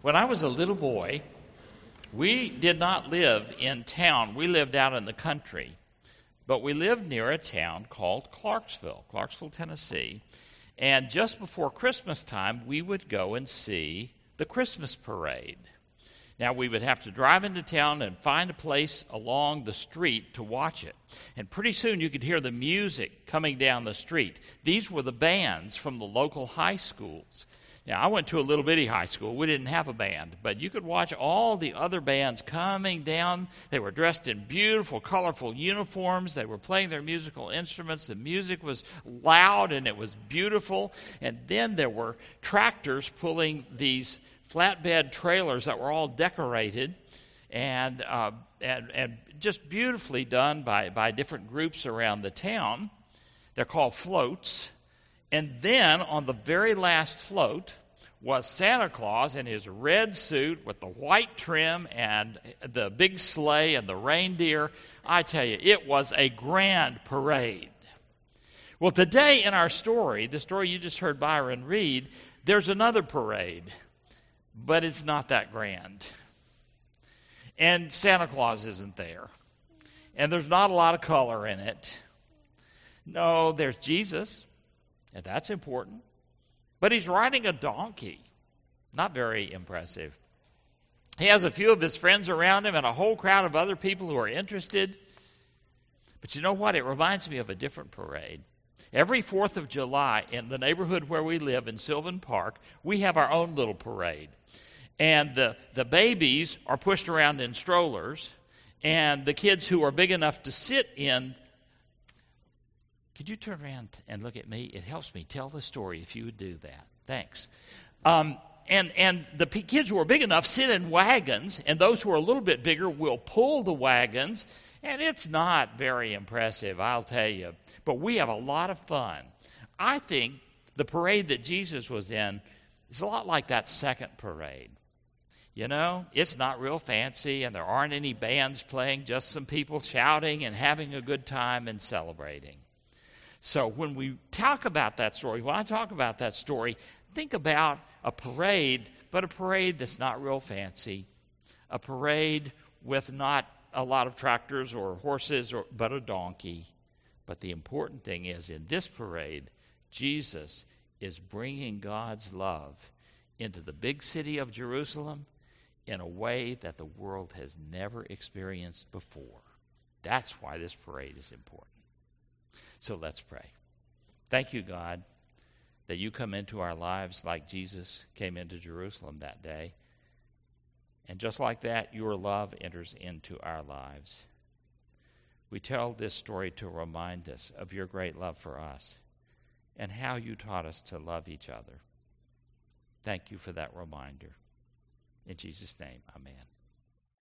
When I was a little boy, we did not live in town. We lived out in the country. But we lived near a town called Clarksville, Tennessee. And just before Christmas time, we would go and see the Christmas parade. Now, we would have to drive into town and find a place along the street to watch it. And pretty soon you could hear the music coming down the street. These were the bands from the local high schools. Now, I went to a little bitty high school. We didn't have a band, but you could watch all the other bands coming down. They were dressed in beautiful, colorful uniforms. They were playing their musical instruments. The music was loud and it was beautiful. And then there were tractors pulling these flatbed trailers that were all decorated and just beautifully done by different groups around the town. They're called floats. And then on the very last float was Santa Claus in his red suit with the white trim and the big sleigh and the reindeer. I tell you, it was a grand parade. Well, today in our story, the story you just heard Byron read, there's another parade, but it's not that grand. And Santa Claus isn't there. And there's not a lot of color in it. No, there's Jesus. And that's important. But he's riding a donkey. Not very impressive. He has a few of his friends around him and a whole crowd of other people who are interested. But you know what? It reminds me of a different parade. Every 4th of July in the neighborhood where we live in Sylvan Park, we have our own little parade. And the babies are pushed around in strollers. And the kids who are big enough to sit in. Could you turn around and look at me? It helps me tell the story if you would do that. Thanks. And the kids who are big enough sit in wagons, and those who are a little bit bigger will pull the wagons. And it's not very impressive, I'll tell you. But we have a lot of fun. I think the parade that Jesus was in is a lot like that second parade. You know, it's not real fancy, and there aren't any bands playing, just some people shouting and having a good time and celebrating. So when we talk about that story, when I talk about that story, think about a parade, but a parade that's not real fancy, a parade with not a lot of tractors or horses, but a donkey. But the important thing is, in this parade, Jesus is bringing God's love into the big city of Jerusalem in a way that the world has never experienced before. That's why this parade is important. So let's pray. Thank you, God, that you come into our lives like Jesus came into Jerusalem that day. And just like that, your love enters into our lives. We tell this story to remind us of your great love for us and how you taught us to love each other. Thank you for that reminder. In Jesus' name, amen.